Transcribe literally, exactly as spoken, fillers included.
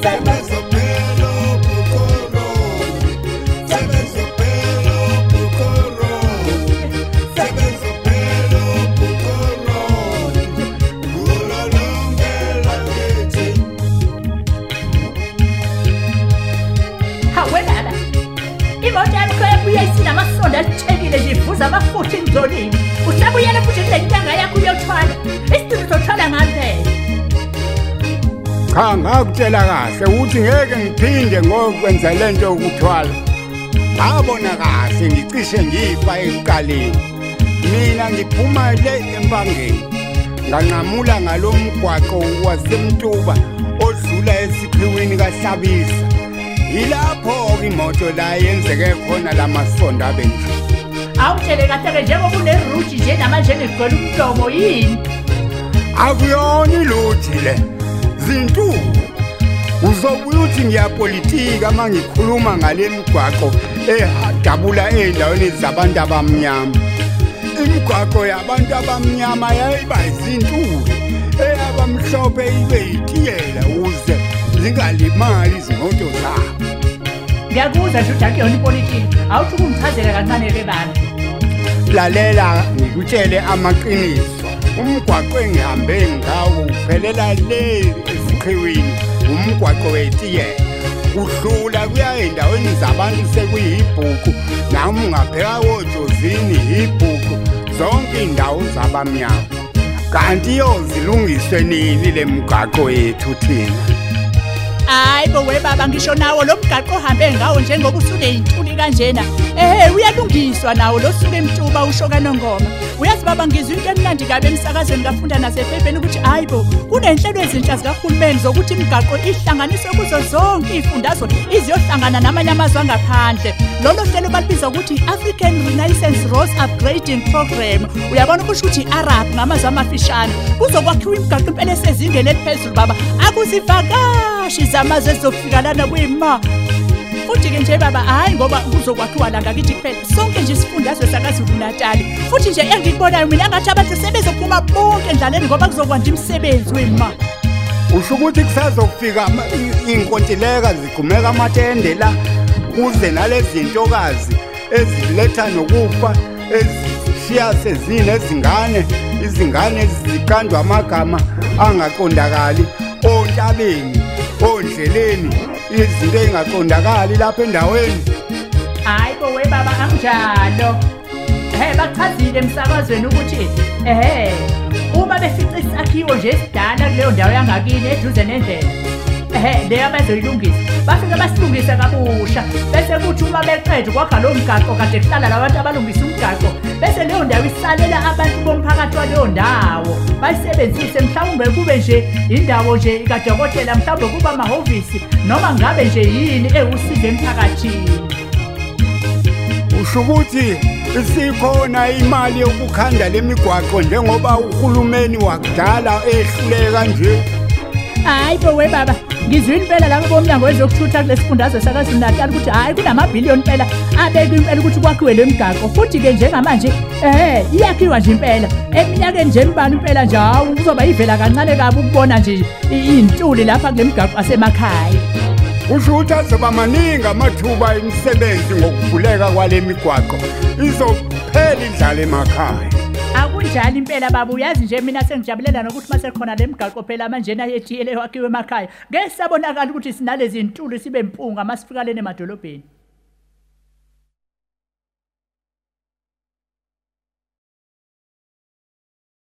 Cha ngakutshela kahle ukuthi ngeke ngiphinde ngokwenza lento yokuthwala. Ngabona kahle ngicishe ngifa ekuqaleni. Mina ngiphuma le empangeni. Nganqamula ngalomgwaqo wasemtuba odlula esikhiweni kaHlabisa. Yilapho imoto la yenzeke khona lamasonto abenje. Awutshele kahle njengoba uneruthi nje namanje ngigcwele umlomo yini? Akuyona iluthi le. Zintu uzobuya uthi ngiyapolitika mangikhuluma ngale migwaqo ehadabula endaweni zabantu abamnyama. Imigwaqo yabantu abamnyama yayiba izintu eyabamhlophe ibe yitiyela uze zingalimali izimoto zabo. Ngiyakuzwa nje uJack yona ipolitiki awuthi kungichazela kancane ke bani. Lalela ngikutshele amaqiniso. Umgwaqo engihambe ngawo uphelela le esikhiweni umgwaqo wetiyela udlula kuya endaweni zabantu sekuyibhuku nami ungabheka wojozini ibhuku zonke indawo zabamnyama kanti yozilungiswe nini le mgwaqo yethu thina. Hayibo we baba ngisho nawo lo mgaqo ohambe ngawo njengoba usuneyintuli kanjena eh uyalungiswa nawo lo suke emtuba usho kaNongoma. Uyazi baba ngizwe into emnandi kabe emsakazweni ngafunda nasephepheni ukuthi hayibo kunenhlelo ezintsha zikahulumeni zokuthi imigaqo ihlanganiswe kuzo zonke izifundazwe iziyohlangana namanye amazwe angaphandle. Lolo hlelo balibiza ukuthi African Renaissance Road Upgrading Program. Uyabona kusho ukuthi Arab ngamazwe amafishane kuzokwakhiwa imigaqo impela esezingeni eliphezulu baba akusivakashi zamazwe ezofika lana kuyima. Futhi ke nje baba hayi ngoba kuzokwakhiwa la ngakithi kuphela sonke nje isifundazwe sakaZulu Natal. Futhi nje engikubonayo mina ngathi abantu sebezophuma bonke endlaleni ngoba kuzokwanda imisebenzi wema. Usho ukuthi kusazofika inkontileka zigumeka amatende la kuze nalezi zintokazi eziletha nokufa ezishiya sezine ezingane izingane eziqandwa amagama angaqondakali ontabeni ondleleni izinto ezingaqondakali lapha endaweni. Hayibo we baba anjalo. Eh bachazile emsakazweni ukuthi ehe uma befica isakhiwo nje esidala kuleyo ndawo yangakini eduze nendlela ehe le abazoyilungisa bafike basilungise kabusha bese kuthi uma beqedwe kwakha lo mgaqo kade kuhlala labantu abalungisa umgaqo bese leyo ndawo isalela abantu bomphakathi waleyo ndawo bayisebenzise mhlawumbe kube nje indawo nje ikadokotela mhlawumbe kuba amahhovisi noma ngabe nje yini ewusize emphakathini. Usho ukuthi isikhona imali yokukhanda lemigwaqo njengoba uhulumeni wakudala ehluleka nje. Hayibo we baba ngizwe impela labo bomnyango wezokuthutha kulesifundazwe sakaZulu Natal ukuthi hayi kunamabhiliyoni impela abeka impela ukuthi kwakhiwe lemigaqo futhi ke njengamanje eh iyakhiwa nje impela eminyakeni nje mbani impela nje hawu kuzoba ivela kancane kabi ukubona nje intuli lapha kulemigaqo asemakhaya. Usho ukuthi azoba maningi amathuba emisebenzi ngokuvuleka kwale migwaqo izophela indlala emakhaya. Akunjalo impela baba uyazi nje mina sengijabulela nokuthi mase khona lemigaqo phela manje na yethiyele wakhiwe emakhaya ngeke sabonakala ukuthi sinalezi intuli sibe impunga masifikalene emadolobheni.